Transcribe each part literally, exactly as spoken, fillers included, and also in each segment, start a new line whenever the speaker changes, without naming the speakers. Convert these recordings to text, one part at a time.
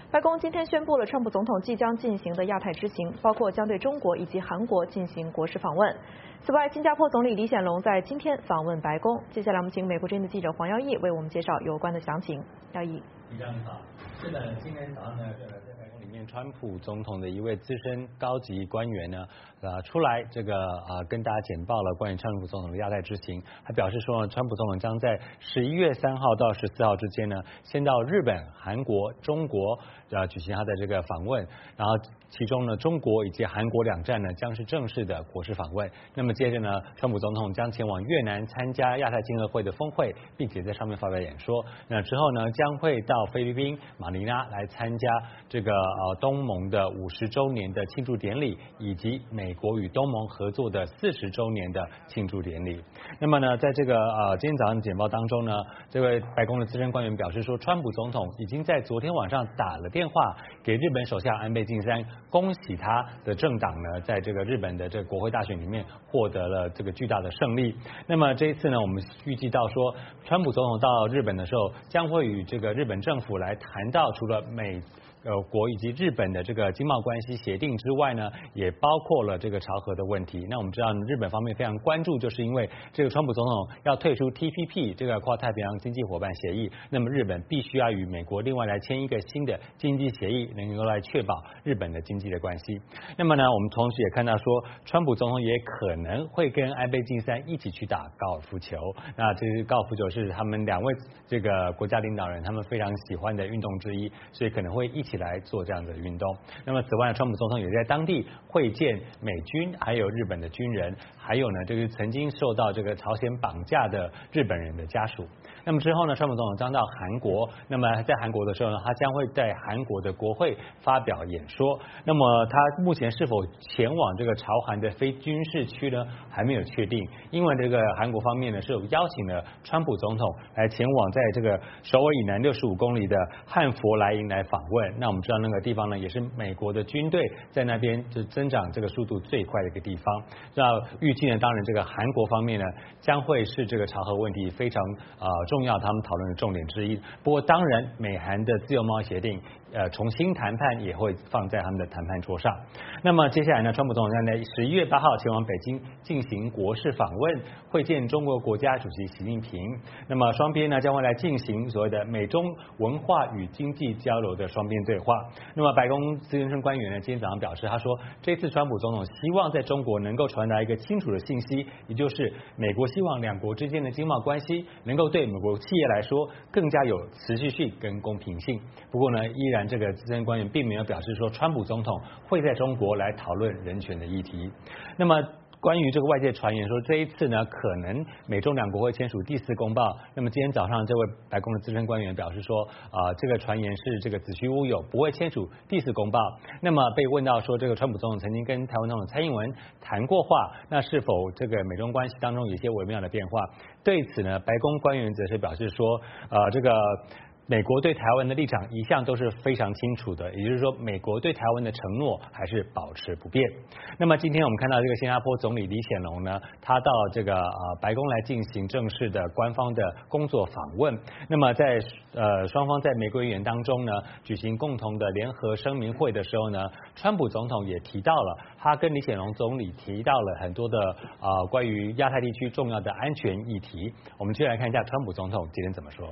白宫今天宣布了川普总统即将进行的亚太之行，包括将对中国以及韩国进行国事访问。此外，新加坡总理李显龙在今天访问白宫。接下来，我们请美国之音的记者黄耀义为我们介绍有关的详情。耀义，
李长你好。是的，今天早上呢，这个在白宫里面，川普总统的一位资深高级官员呢，呃，出来这个呃跟大家简报了关于川普总统的亚太之行。他表示说呢，川普总统将在十一月三号到十四号之间呢，先到日本、韩国、中国呃举行他的这个访问，然后其中呢，中国以及韩国两站呢将是正式的国事访问。那么接着呢，川普总统将前往越南参加亚太经合会的峰会，并且在上面发表演说。那之后呢，将会到菲律宾马尼拉来参加这个呃东盟的五十周年的庆祝典礼，以及美国与东盟合作的四十周年的庆祝典礼。那么呢，在这个呃今天早上的简报当中呢，这位白宫的资深官员表示说，川普总统已经在昨天晚上打了电话给日本首相安倍晋三，恭喜他的政党呢，在这个日本的这个国会大选里面获得了这个巨大的胜利。那么这一次呢，我们预计到说，川普总统到日本的时候，将会与这个日本政府来谈到除了美呃国以及日本的这个经贸关系协定之外呢，也包括了这个朝核的问题。那我们知道日本方面非常关注，就是因为这个川普总统要退出 T P P 这个跨太平洋经济伙伴协议，那么日本必须要与美国另外来签一个新的经济协议，能够来确保日本的经济的关系。那么呢，我们同时也看到说，川普总统也可能会跟安倍晋三一起去打高尔夫球。那这个高尔夫球是他们两位这个国家领导人他们非常喜欢的运动之一，所以可能会一起来做这样的运动。那么此外，川普总统也在当地会见美军还有日本的军人，还有呢这个曾经受到这个朝鲜绑架的日本人的家属。那么之后呢，川普总统将到韩国，那么在韩国的时候呢，他将会在韩国的国会发表演说。那么他目前是否前往这个朝韩的非军事区呢，还没有确定，因为这个韩国方面呢是有邀请了川普总统来前往在这个首尔以南六十五公里的汉佛莱营来访问。那我们知道那个地方呢，也是美国的军队在那边就增长这个速度最快的一个地方。那预计呢，当然这个韩国方面呢，将会是这个朝核问题非常呃重要他们讨论的重点之一。不过当然，美韩的自由贸易协定呃重新谈判也会放在他们的谈判桌上。那么接下来呢，川普总统将在十一月八号前往北京进行国事访问，会见中国国家主席习近平。那么双边呢将会来进行所谓的美中文化与经济交流的双边对话。那么白宫资深官员呢今天早上表示，他说这次川普总统希望在中国能够传达一个清楚的信息，也就是美国希望两国之间的经贸关系能够对美国企业来说更加有持续性跟公平性。不过呢，依然这个资深官员并没有表示说川普总统会在中国来讨论人权的议题。那么关于这个外界传言说这一次呢，可能美中两国会签署第四公报。那么今天早上这位白宫的资深官员表示说，啊、呃，这个传言是这个子虚乌有，不会签署第四公报。那么被问到说，这个川普总统曾经跟台湾总统蔡英文谈过话，那是否这个美中关系当中有一些微妙的变化？对此呢，白宫官员则是表示说，呃，这个。美国对台湾的立场一向都是非常清楚的，也就是说，美国对台湾的承诺还是保持不变。那么今天我们看到这个新加坡总理李显龙呢，他到这个呃白宫来进行正式的官方的工作访问。那么在呃双方在玫瑰园当中呢举行共同的联合声明会的时候呢，川普总统也提到了，他跟李显龙总理提到了很多的呃关于亚太地区重要的安全议题。我们接下来看一下川普总统今天怎么说。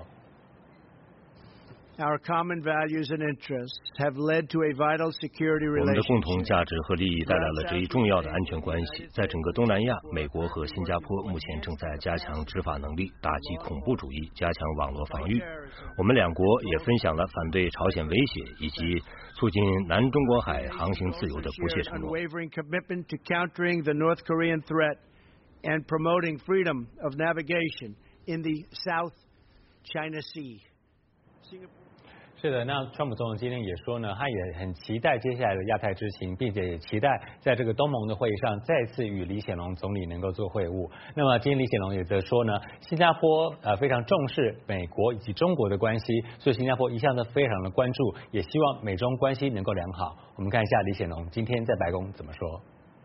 Our common values and interests have led to a vital security relationship.
我们的共同价值和利益带来了这一重要的安全关系。在整个东南亚，美国和新加坡目前正在加强执法能力，打击恐怖主义，加强网络防御。我们两国也分享了反对朝鲜威胁以及促进南中国海航行自由的不懈承诺。
Unwavering commitment to countering the North Korean threat and promoting freedom of navigation in the South China Sea.
是的，那川普总统今天也说呢，他也很期待接下来的亚太之行，并且也期待在这个东盟的会议上再次与李显龙总理能够做会晤。那么今天李显龙也则说呢，新加坡呃非常重视美国以及中国的关系，所以新加坡一向都非常的关注，也希望美中关系能够良好。我们看一下李显龙今天在白宫怎么说。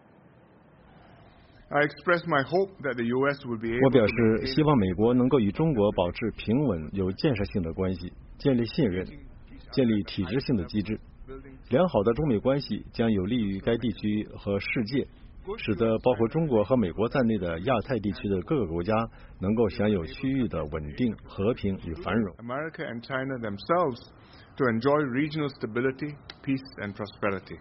我表示希望美国能够与中国保持平稳、有建设性的关系，建立信任。 建立体制性的机制。良好的中美关系将有利于该地区和世界，使得包括中国和美国在内的亚太地区的各个国家能够享有区域的稳定、和平与繁荣。
America and China themselves to enjoy regional stability, peace and prosperity.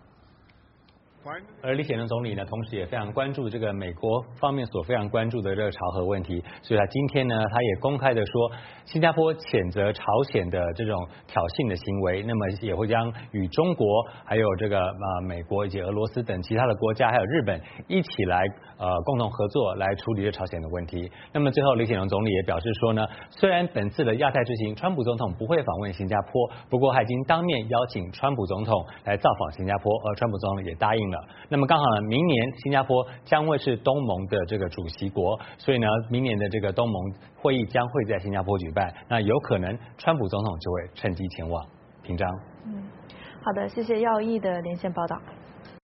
而李显龙总理呢，同时也非常关注这个美国方面所非常关注的这个朝核问题，所以他今天呢，他也公开的说，新加坡谴责朝鲜的这种挑衅的行为，那么也会将与中国、还有这个呃美国以及俄罗斯等其他的国家，还有日本一起来呃共同合作来处理这朝鲜的问题。那么最后，李显龙总理也表示说呢，虽然本次的亚太之行，川普总统不会访问新加坡，不过他已经当面邀请川普总统来造访新加坡，而川普总统也答应了。那么刚好呢，明年新加坡将会是东盟的这个主席国，所以呢，明年的这个东盟会议将会在新加坡举办，那有可能川普总统就会趁机前往。平章。
嗯，好的，谢谢耀毅的连线报道。